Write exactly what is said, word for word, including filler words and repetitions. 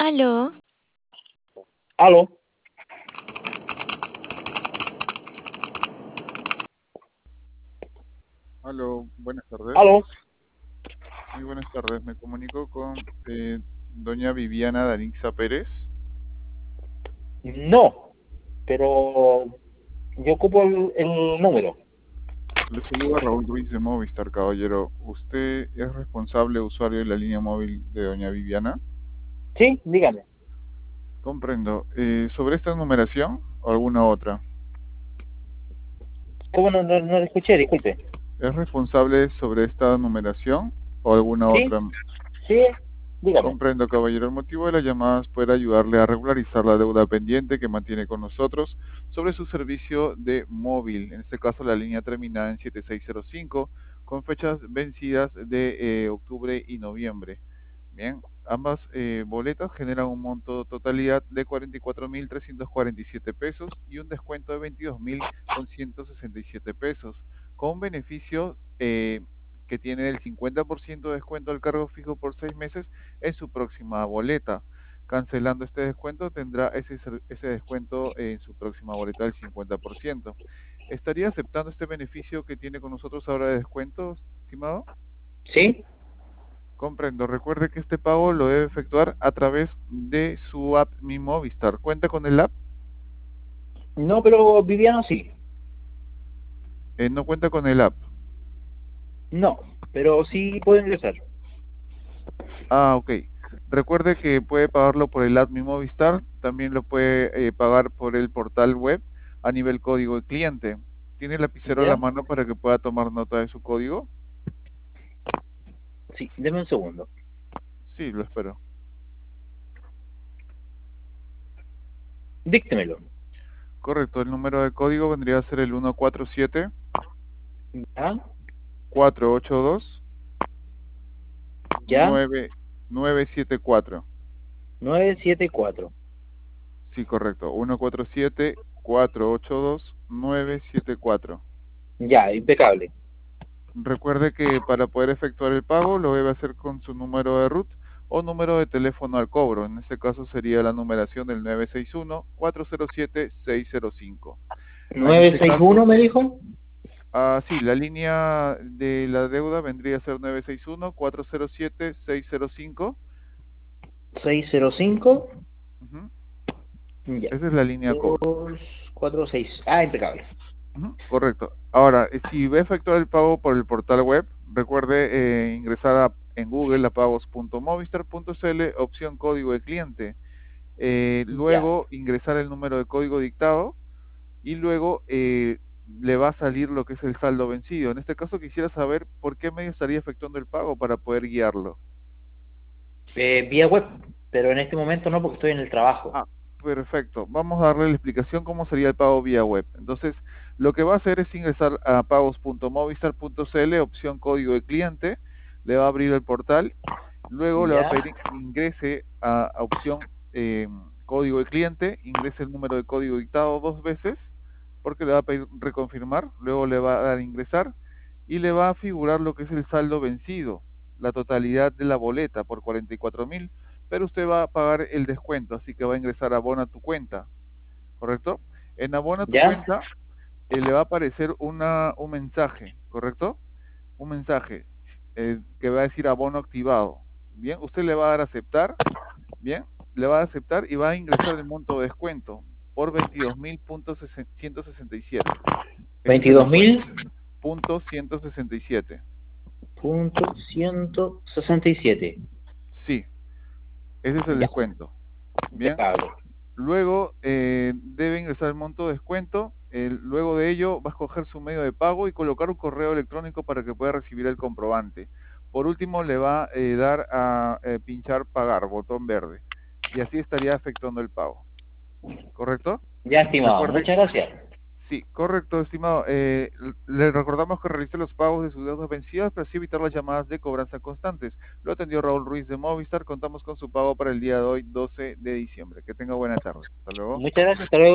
Aló, Aló, Aló, buenas tardes. aló. Muy buenas tardes. Me comunico con eh, doña Viviana Danixa Pérez. No, pero yo ocupo el, el número. Le saluda Raúl Ruiz de Movistar, caballero. ¿Usted es responsable usuario de la línea móvil de doña Viviana? Sí, dígame. Comprendo. Eh, ¿sobre esta numeración o alguna otra? ¿Cómo no, no, no le escuché? Disculpe. ¿Es responsable sobre esta numeración o alguna Sí, otra? sí, dígame. Comprendo, caballero. El motivo de la llamada es poder ayudarle a regularizar la deuda pendiente que mantiene con nosotros sobre su servicio de móvil, en este caso la línea terminada en siete seis cero cinco, con fechas vencidas de eh, octubre y noviembre. Bien, ambas eh, boletas generan un monto totalidad de cuarenta y cuatro mil trescientos cuarenta y siete pesos y un descuento de veintidós mil ciento sesenta y siete pesos, con un beneficio eh, que tiene el cincuenta por ciento de descuento al cargo fijo por seis meses en su próxima boleta. Cancelando este descuento tendrá ese, ser- ese descuento en su próxima boleta del cincuenta por ciento. ¿Estaría aceptando este beneficio que tiene con nosotros ahora de descuento, estimado? Sí. Comprendo. Recuerde que este pago lo debe efectuar a través de su app Mi Movistar. ¿Cuenta con el app? No, pero Viviano sí. Eh, no cuenta con el app. No, pero sí puedo ingresar. Ah, ok. Recuerde que puede pagarlo por el app Mi Movistar, también lo puede eh, pagar por el portal web a nivel código de cliente. ¿Tiene el lapicero a la ¿Ya? mano para que pueda tomar nota de su código? Sí, deme un segundo. Sí, lo espero. Díctemelo. Correcto, el número de código vendría a ser el uno cuatro siete ¿Ya? cuatro ocho dos ¿Ya? nueve nueve siete cuatro. nueve siete cuatro. Sí, correcto, uno cuatro siete cuatro ocho dos nueve siete cuatro. Ya, impecable. Recuerde que para poder efectuar el pago lo debe hacer con su número de RUT o número de teléfono al cobro. En este caso sería la numeración del nueve seis uno cuatro cero siete seis cero cinco. En nueve este seis uno caso, me dijo. ah, sí, la línea de la deuda vendría a ser nueve seis uno cuatro cero siete seis cero cinco. Seis cero cinco. Ujú. Ya. Esa es la línea de cobro. Dos cuatro seis. Ah, impecable. Ujú, correcto. Ahora, eh, si va a efectuar el pago por el portal web, recuerde eh, ingresar a- en Google a pagos punto movistar punto c l, opción código de cliente. Eh, Ya. luego ingresar el número de código dictado y luego eh, le va a salir lo que es el saldo vencido. En este caso quisiera saber por qué medio estaría efectuando el pago para poder guiarlo. Eh, vía web, pero en este momento no porque estoy en el trabajo. Ah, perfecto. Vamos a darle la explicación cómo sería el pago vía web. Entonces, lo que va a hacer es ingresar a pagos punto movistar punto c l, opción código de cliente, le va a abrir el portal, luego le va a Ya. pedir ingrese a, a opción eh, código de cliente, ingrese el número de código dictado dos veces, porque le va a pedir reconfirmar, luego le va a dar ingresar y le va a figurar lo que es el saldo vencido, la totalidad de la boleta por cuarenta y cuatro mil, pero usted va a pagar el descuento, así que va a ingresar a Abona tu cuenta, ¿correcto? En Abona tu Ya. cuenta eh, le va a aparecer una, un mensaje, ¿correcto? Un mensaje eh, que va a decir abono activado. Bien, usted le va a dar a aceptar, bien, le va a aceptar y va a ingresar el monto de descuento por veintidós mil punto ciento sesenta y siete. Ese es el veintidós mil descuento. Punto ciento sesenta y siete. punto ciento sesenta y siete. Sí, ese es el Ya. descuento. Bien. Impecable. Luego eh, debe ingresar el monto de descuento. Eh, luego de ello va a escoger su medio de pago y colocar un correo electrónico para que pueda recibir el comprobante. Por último le va a eh, dar a eh, pinchar pagar, botón verde. Y así estaría efectuando el pago. ¿Correcto? Ya, estimado. Recuerde, Muchas gracias. sí, correcto, estimado. Eh, le recordamos que realice los pagos de sus deudas vencidas para así evitar las llamadas de cobranza constantes. Lo atendió Raúl Ruiz de Movistar. Contamos con su pago para el día de hoy, doce de diciembre. Que tenga buena tarde. Hasta luego. Muchas gracias. Hasta luego.